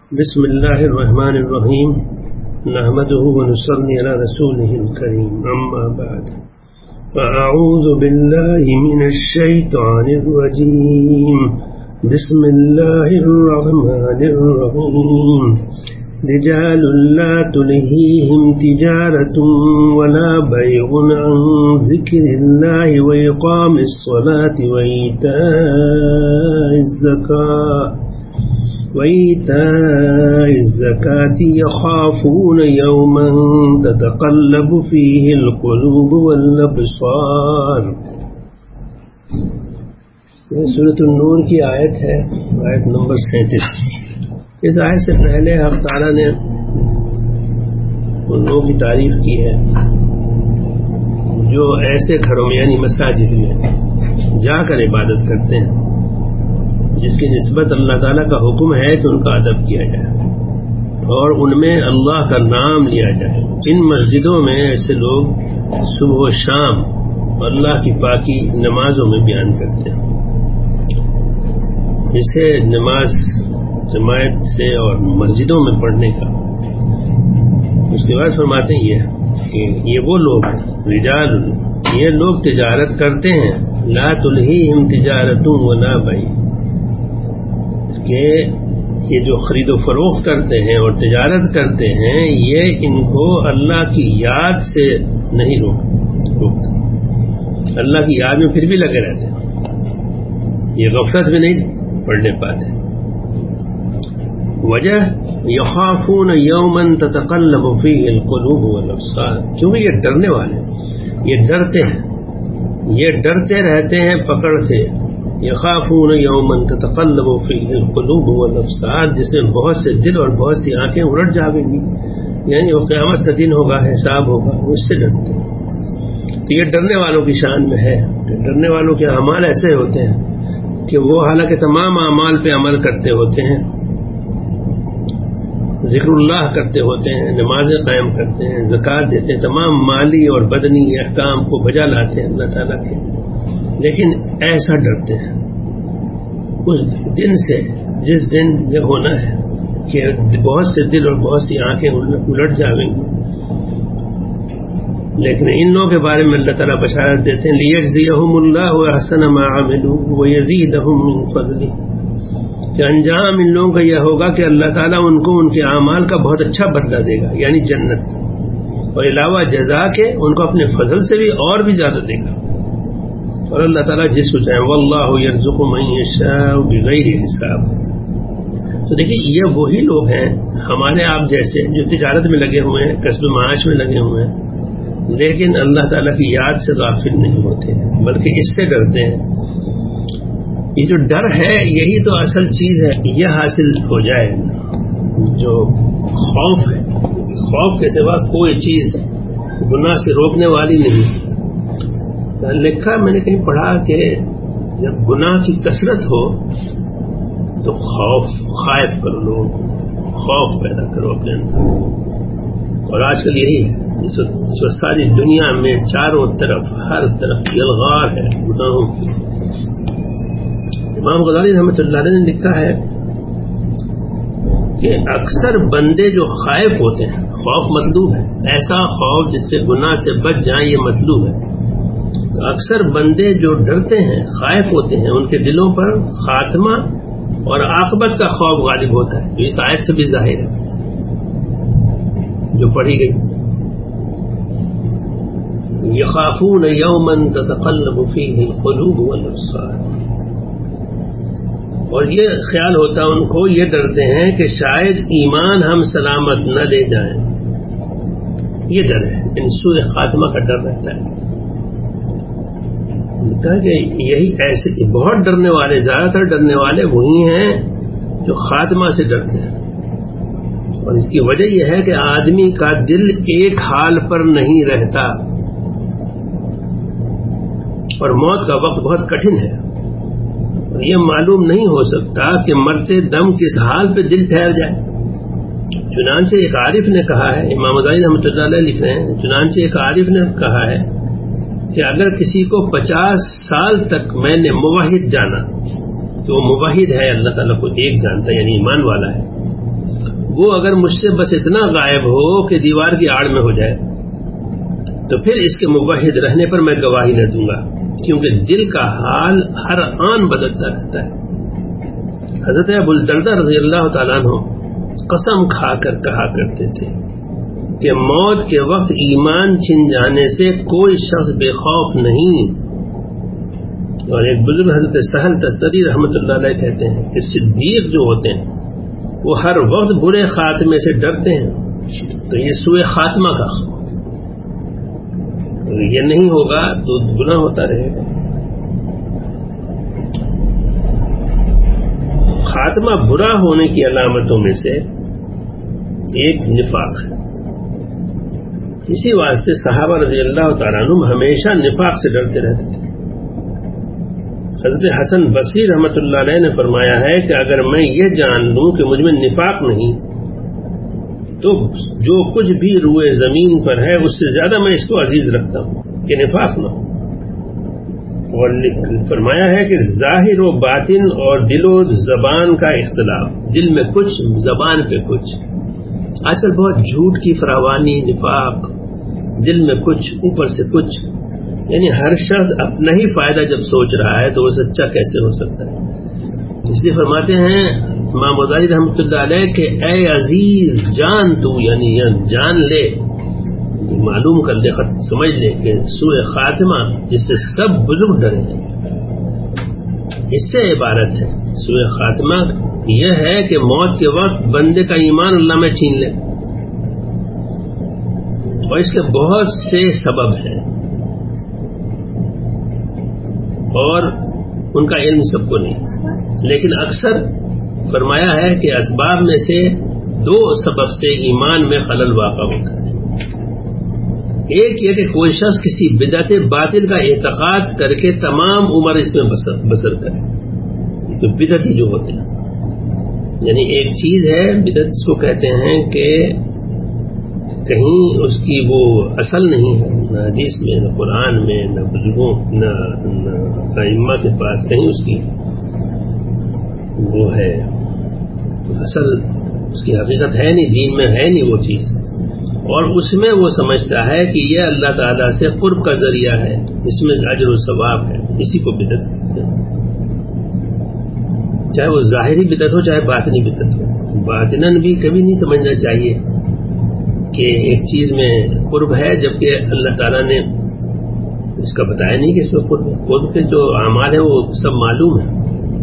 بسم اللہ الرحمن الرحیم نحمده ونصلي على رسوله الكريم اما بعد فاعوذ باللہ من الشیطان الرجیم بسم اللہ الرحمن الرحیم رجال لا تلهيهم تجارة ولا بيع عن ذكر الله وإقام الصلاة وإيتاء الزكاة يخافون يوما تتقلب فيه القلوب والأبصار. یہ سورۃ النور کی آیت ہے، آیت نمبر 37. اس آیت سے پہلے حق تعالیٰ نے ان لوگوں کی تعریف کی ہے جو ایسے گھروں میں یعنی مساجد میں جا کر عبادت کرتے ہیں جس کی نسبت اللہ تعالیٰ کا حکم ہے کہ ان کا ادب کیا جائے اور ان میں اللہ کا نام لیا جائے. ان مسجدوں میں ایسے لوگ صبح و شام اللہ کی پاکی نمازوں میں بیان کرتے ہیں. اسے نماز جماعت سے اور مسجدوں میں پڑھنے کا. اس کے بعد فرماتے ہیں کہ یہ وہ لوگ رجال، یہ لوگ تجارت کرتے ہیں، لا تلہیہم تجارت ولا بیع، کہ یہ جو خرید و فروخت کرتے ہیں اور تجارت کرتے ہیں یہ ان کو اللہ کی یاد سے نہیں روکتا. اللہ کی یاد میں پھر بھی لگے رہتے ہیں، یہ غفلت میں نہیں پڑھنے پاتے. وجہ یخافون یوما تتقلب فیہ القلوب والابصار، کیونکہ یہ ڈرنے والے، یہ ڈرتے ہیں، یہ ڈرتے رہتے ہیں پکڑ سے. یخافون یوما تتقلب فیہ القلوب والابصار، جس میں بہت سے دل اور بہت سی آنکھیں الٹ جاویں گی، یعنی وہ قیامت کا دن ہوگا، حساب ہوگا، اس سے ڈرتے ہیں. تو یہ ڈرنے والوں کی شان میں ہے. ڈرنے والوں کے اعمال ایسے ہوتے ہیں کہ وہ حالانکہ تمام اعمال پہ عمل کرتے ہوتے ہیں، ذکر اللہ کرتے ہوتے ہیں، نمازیں قائم کرتے ہیں، زکوٰۃ دیتے ہیں، تمام مالی اور بدنی احکام کو بجا لاتے ہیں اللہ تعالیٰ کے، لیکن ایسا ڈرتے ہیں اس دن سے جس دن یہ ہونا ہے کہ بہت سے دل اور بہت سی آنکھیں الٹ جاویں گی. لیکن ان لوگوں کے بارے میں اللہ تعالیٰ بشارت دیتے ہیں لیجزیہم اللہ احسن ما عملوا ویزیدہم من فضلہ، کہ انجام ان لوگوں کا یہ ہوگا کہ اللہ تعالیٰ ان کو ان کے اعمال کا بہت اچھا بدلہ دے گا، یعنی جنت، اور علاوہ جزا کے ان کو اپنے فضل سے بھی اور بھی زیادہ دے گا. اور اللہ تعالیٰ جس کو چاہے واللہ یرزق من یشاء بغیر حساب. تو دیکھیے یہ وہی لوگ ہیں ہمارے آپ جیسے جو تجارت میں لگے ہوئے ہیں، کسب معاش میں لگے ہوئے ہیں، لیکن اللہ تعالیٰ کی یاد سے غافل نہیں ہوتے بلکہ اس سے ڈرتے ہیں. یہ جو ڈر ہے یہی تو اصل چیز ہے، یہ حاصل ہو جائے جو خوف ہے. خوف کے سوا کوئی چیز گناہ سے روکنے والی نہیں. لکھا میں نے کہیں پڑھا کہ جب گناہ کی کثرت ہو تو خائف کرو، لوگ خوف پیدا کرو اپنے اندر. اور آج کل یہی ہے، اس وقت ساری دنیا میں چاروں طرف ہر طرف یلغار ہے گناہوں کی. امام غزالی رحمۃ اللہ علیہ نے لکھا ہے کہ اکثر بندے جو خائف ہوتے ہیں، خوف مطلوب ہے، ایسا خوف جس سے گناہ سے بچ جائیں، یہ مطلوب ہے. تو اکثر بندے جو ڈرتے ہیں، خائف ہوتے ہیں، ان کے دلوں پر خاتمہ اور عاقبت کا خوف غالب ہوتا ہے، جو اس آیت سے بھی ظاہر ہے جو پڑھی گئی. یخافون یوما تتقلب فیہ القلوب والابصار، اور یہ خیال ہوتا ان کو، یہ ڈرتے ہیں کہ شاید ایمان ہم سلامت نہ لے جائیں. یہ ڈر ہے، ان سوء خاتمہ کا ڈر رہتا ہے. کہا کہ یہی ایسے بہت ڈرنے والے، زیادہ تر ڈرنے والے وہی ہیں جو خاتمہ سے ڈرتے ہیں. اور اس کی وجہ یہ ہے کہ آدمی کا دل ایک حال پر نہیں رہتا، اور موت کا وقت بہت کٹھن ہے. یہ معلوم نہیں ہو سکتا کہ مرتے دم کس حال پہ دل ٹھہر جائے. چنانچہ ایک عارف نے کہا ہے، امام غزالی رحمۃ اللہ علیہ لکھ رہے ہیں، چنانچہ ایک عارف نے کہا ہے کہ اگر کسی کو 50 سال تک میں نے موحد جانا، تو وہ موحد ہے، اللہ تعالیٰ کو ایک جانتا ہے، یعنی ایمان والا ہے. وہ اگر مجھ سے بس اتنا غائب ہو کہ دیوار کی آڑ میں ہو جائے تو پھر اس کے موحد رہنے پر میں گواہی نہ دوں گا، کیونکہ دل کا حال ہر آن بدلتا رہتا ہے۔ حضرت ابو الدرداء رضی اللہ تعالیٰ عنہ قسم کھا کر کہا کرتے تھے کہ موت کے وقت ایمان چھن جانے سے کوئی شخص بے خوف نہیں۔ اور ایک بزرگ حضرت سہل تستری رحمۃ اللہ علیہ کہتے ہیں کہ صدیق جو ہوتے ہیں وہ ہر وقت برے خاتمے سے ڈرتے ہیں، تو یہ سوء خاتمہ کا خوف، یہ نہیں ہوگا تو گناہ ہوتا رہے گا۔ خاتمہ برا ہونے کی علامتوں میں سے ایک نفاق ہے، اسی واسطے صحابہ رضی اللہ تعالیٰ عنہ ہمیشہ نفاق سے ڈرتے رہتے تھے۔ حضرت حسن بصری رحمۃ اللہ علیہ نے فرمایا ہے کہ اگر میں یہ جان لوں کہ مجھ میں نفاق نہیں تو جو کچھ بھی روئے زمین پر ہے اس سے زیادہ میں اس کو عزیز رکھتا ہوں کہ نفاق نہ ہو۔ اور فرمایا ہے کہ ظاہر و باطن اور دل و زبان کا اختلاف، دل میں کچھ زبان پہ کچھ، آج کل بہت جھوٹ کی فراوانی، نفاق، دل میں کچھ اوپر سے کچھ، یعنی ہر شخص اپنا ہی فائدہ جب سوچ رہا ہے تو وہ سچا کیسے ہو سکتا ہے؟ اس لیے فرماتے ہیں امام غزالی رحمۃ اللہ علیہ کہ اے عزیز جان تو، یعنی جان لے، معلوم کر لے، سمجھ لے کہ سوء خاتمہ جس سے سب بزرگ ڈرے ہیں اس سے عبارت ہے۔ سوء خاتمہ یہ ہے کہ موت کے وقت بندے کا ایمان اللہ میں چھین لے، اور اس کے بہت سے سبب ہیں اور ان کا علم سب کو نہیں، لیکن اکثر فرمایا ہے کہ اسباب میں سے دو سبب سے ایمان میں خلل واقع ہوتا ہے۔ ایک یہ کہ کوئی شخص کسی بدعت باطل کا اعتقاد کر کے تمام عمر اس میں بسر کرے، تو بدعتی جو ہوتے ہیں، یعنی ایک چیز ہے بدعت اس کو کہتے ہیں کہ کہیں اس کی وہ اصل نہیں ہے، نہ حدیث میں، نہ قرآن میں، نہ بزرگوں، نہ ائمہ کے پاس کہیں اس کی وہ ہے اصل، اس کی حقیقت ہے نہیں، دین میں ہے نہیں وہ چیز، اور اس میں وہ سمجھتا ہے کہ یہ اللہ تعالیٰ سے قرب کا ذریعہ ہے، اس میں اجر و ثواب ہے، اسی کو بدعت کہتے ہیں۔ چاہے وہ ظاہری بدعت ہو چاہے باطنی بدعت ہو، باطناً بھی کبھی نہیں سمجھنا چاہیے کہ ایک چیز میں قرب ہے جبکہ اللہ تعالیٰ نے اس کا بتایا نہیں کہ اس میں قرب ہے۔ قرب کے جو اعمال ہیں وہ سب معلوم ہیں۔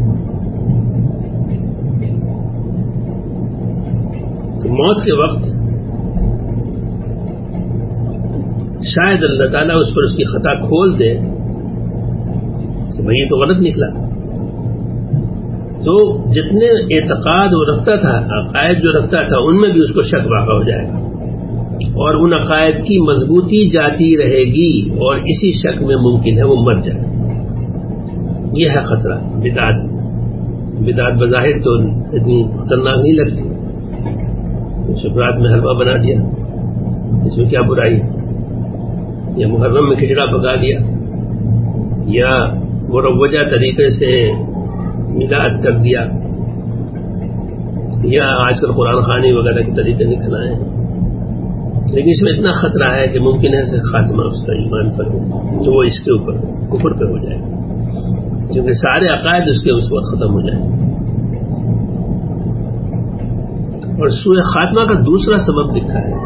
تو موت کے وقت شاید اللہ تعالیٰ اس پر اس کی خطا کھول دے کہ بھئی یہ تو غلط نکلا، تو جتنے اعتقاد وہ رکھتا تھا، عقائد جو رکھتا تھا، ان میں بھی اس کو شک واقع ہو جائے گا، اور ان عقائد کی مضبوطی جاتی رہے گی، اور اسی شک میں ممکن ہے وہ مر جائے۔ یہ ہے خطرہ۔ بدعت بظاہر تو اتنی خطرناک نہیں لگتی، شکرات میں حلوہ بنا دیا، اس میں کیا برائی ہے؟ یا محرم میں کھچڑا پکا دیا، یا مروجہ طریقے سے میلاد کر دیا، یا آج کل قرآن خوانی وغیرہ کے طریقے نکل آئے ہیں، لیکن اس میں اتنا خطرہ ہے کہ ممکن ہے کہ خاتمہ اس کا ایمان پر ہو تو وہ اس کے اوپر کفر پہ ہو جائے، کیونکہ سارے عقائد اس کے اس وقت ختم ہو جائیں۔ اور سوء خاتمہ کا دوسرا سبب لکھا ہے،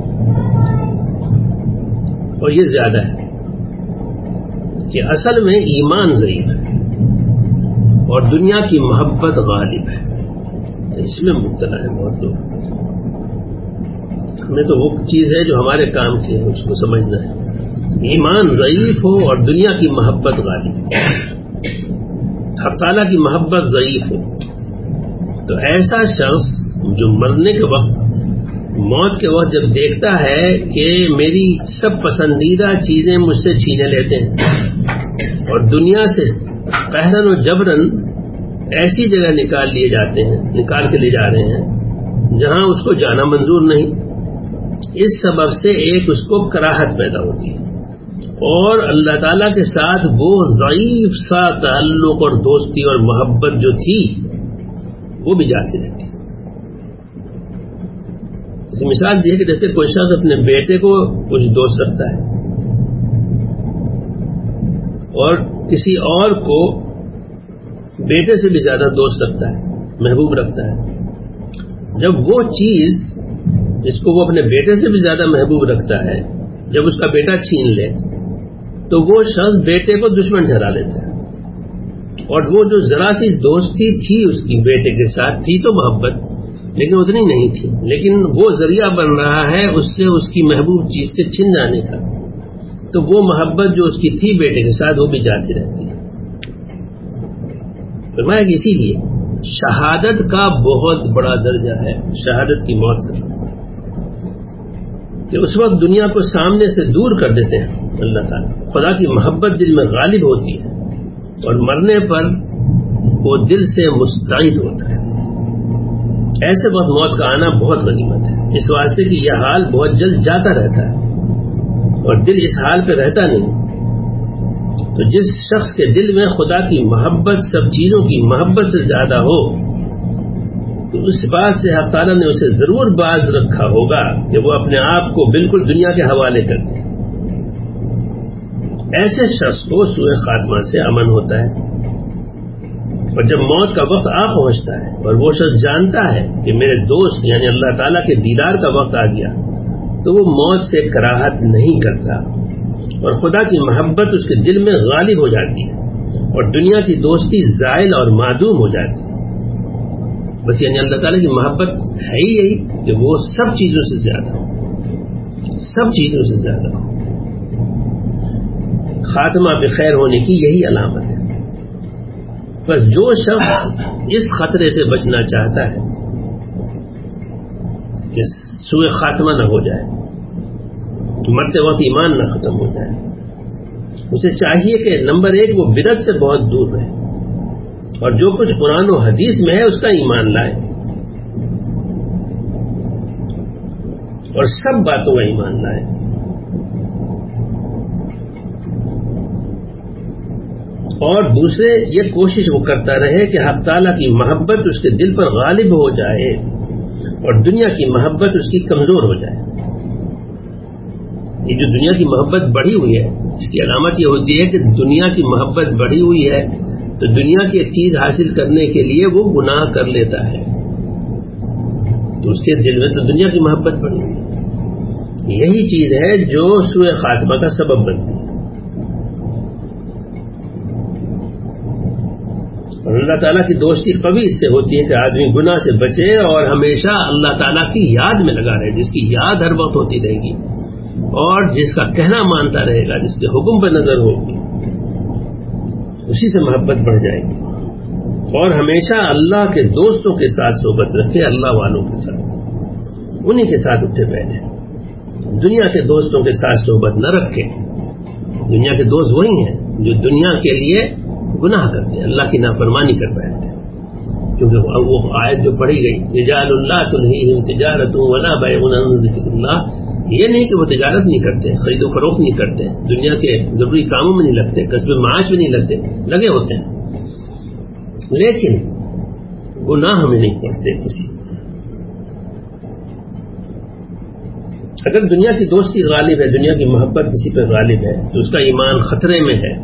اور یہ زیادہ ہے کہ اصل میں ایمان ضعیف ہے اور دنیا کی محبت غالب ہے، تو اس میں مبتلا ہے بہت لوگ۔ ہمیں تو وہ چیز ہے جو ہمارے کام کی ہے، اس کو سمجھنا ہے۔ ایمان ضعیف ہو اور دنیا کی محبت غالب، حق تعالیٰ کی محبت ضعیف ہو، تو ایسا شخص جو مرنے کے وقت، موت کے وقت جب دیکھتا ہے کہ میری سب پسندیدہ چیزیں مجھ سے چھینے لیتے ہیں اور دنیا سے قہرن و جبرن ایسی جگہ نکال کے لے جا رہے ہیں جہاں اس کو جانا منظور نہیں، اس سبب سے ایک اس کو کراہت پیدا ہوتی ہے، اور اللہ تعالیٰ کے ساتھ وہ ضعیف سا تعلق اور دوستی اور محبت جو تھی وہ بھی جاتی رہتی۔ اس مثال یہ ہے کہ جیسے کوئی شخص اپنے بیٹے کو کچھ دوست رکھتا ہے اور کسی اور کو بیٹے سے بھی زیادہ دوست رکھتا ہے، محبوب رکھتا ہے، جب وہ چیز جس کو وہ اپنے بیٹے سے بھی زیادہ محبوب رکھتا ہے جب اس کا بیٹا چھین لے تو وہ شخص بیٹے کو دشمن ٹھہرا لیتا ہے، اور وہ جو ذرا سی دوستی تھی اس کی بیٹے کے ساتھ تھی تو محبت لیکن اتنی نہیں تھی، لیکن وہ ذریعہ بن رہا ہے اس سے اس کی محبوب چیز کے چھن جانے کا، تو وہ محبت جو اس کی تھی بیٹے کے ساتھ وہ بھی جاتی رہتی ہے۔ فرمایا کہ اسی لیے شہادت کا بہت بڑا درجہ ہے، شہادت کی موت کا، کہ اس وقت دنیا کو سامنے سے دور کر دیتے ہیں اللہ تعالیٰ، خدا کی محبت دل میں غالب ہوتی ہے اور مرنے پر وہ دل سے مستعد ہوتا ہے۔ ایسے وقت موت کا آنا بہت غنیمت ہے، اس واسطے کہ یہ حال بہت جلد جاتا رہتا ہے اور دل اس حال پہ رہتا نہیں۔ تو جس شخص کے دل میں خدا کی محبت سب چیزوں کی محبت سے زیادہ ہو تو اس بات سے حق تعالیٰ نے اسے ضرور باز رکھا ہوگا کہ وہ اپنے آپ کو بالکل دنیا کے حوالے کر دے۔ ایسے شخص کو سوء خاتمہ سے امن ہوتا ہے، اور جب موت کا وقت آ پہنچتا ہے اور وہ شخص جانتا ہے کہ میرے دوست یعنی اللہ تعالیٰ کے دیدار کا وقت آ گیا تو وہ موت سے کراہت نہیں کرتا اور خدا کی محبت اس کے دل میں غالب ہو جاتی ہے اور دنیا کی دوستی زائل اور معدوم ہو جاتی ہے۔ بس یعنی اللہ تعالیٰ کی محبت ہے ہی یہی کہ وہ سب چیزوں سے زیادہ ہو، سب چیزوں سے زیادہ ہو۔ خاتمہ بخیر ہونے کی یہی علامت ہے۔ بس جو شخص اس خطرے سے بچنا چاہتا ہے کہ سوء خاتمہ نہ ہو جائے، مرتے وقت ایمان نہ ختم ہو جائے، اسے چاہیے کہ نمبر 1 وہ بدعت سے بہت دور رہے اور جو کچھ قرآن و حدیث میں ہے اس کا ایمان لائے اور سب باتوں کا ایمان لائے۔ اور دوسرے یہ کوشش وہ کرتا رہے کہ حق تعالیٰ کی محبت اس کے دل پر غالب ہو جائے اور دنیا کی محبت اس کی کمزور ہو جائے۔ یہ جو دنیا کی محبت بڑھی ہوئی ہے اس کی علامت یہ ہوتی ہے کہ دنیا کی محبت بڑھی ہوئی ہے تو دنیا کی ایک چیز حاصل کرنے کے لیے وہ گناہ کر لیتا ہے، تو اس کے دل میں تو دنیا کی محبت بڑھی ہوئی ہے۔ یہی چیز ہے جو سوء خاتمہ کا سبب بنتی ہے۔ اور اللہ تعالیٰ کی دوستی قوی اس سے ہوتی ہے کہ آدمی گناہ سے بچے اور ہمیشہ اللہ تعالیٰ کی یاد میں لگا رہے، جس کی یاد ہر وقت ہوتی رہے گی اور جس کا کہنا مانتا رہے گا، جس کے حکم پر نظر ہوگی، اسی سے محبت بڑھ جائے گی۔ اور ہمیشہ اللہ کے دوستوں کے ساتھ صحبت رکھے، اللہ والوں کے ساتھ، انہی کے ساتھ اٹھے بیٹھے، دنیا کے دوستوں کے ساتھ صحبت نہ رکھے۔ دنیا کے دوست وہی ہیں جو دنیا کے لیے گناہ کرتے ہیں، اللہ کی نافرمانی کر بیٹھتے ہیں، کیونکہ وہ آیت جو پڑھی گئی رجال لا تلہیہم تجارت ولا بیع عن ذکر اللہ، یہ نہیں کہ وہ تجارت نہیں کرتے، خرید و فروخت نہیں کرتے، دنیا کے ضروری کاموں میں نہیں لگتے، کسب معاش میں نہیں لگتے، لگے ہوتے ہیں لیکن گناہ میں نہیں پڑتے کسی۔ اگر دنیا کی دوستی غالب ہے، دنیا کی محبت کسی پہ غالب ہے تو اس کا ایمان خطرے میں ہے۔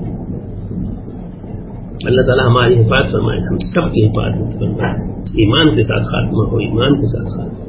اللہ تعالیٰ ہماری حفاظت فرمائے، ہم سب کی حفاظت فرمائے، ایمان کے ساتھ خاتمہ ہو، ایمان کے ساتھ خاتمہ۔